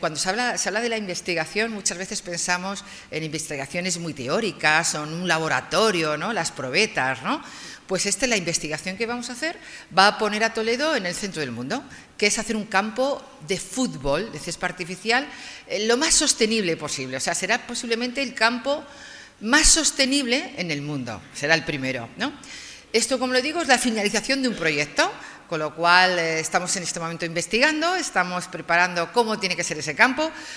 Cuando se habla de la investigación, muchas veces pensamos en investigaciones muy teóricas o en un laboratorio, ¿no? Las probetas, ¿no? Pues la investigación que vamos a hacer va a poner a Toledo en el centro del mundo, que es hacer un campo de fútbol, de césped artificial, lo más sostenible posible. O sea, será posiblemente el campo más sostenible en el mundo, será el primero, ¿no? Esto, como lo digo, es la finalización de un proyecto, con lo cual estamos en este momento investigando, estamos preparando cómo tiene que ser ese campo,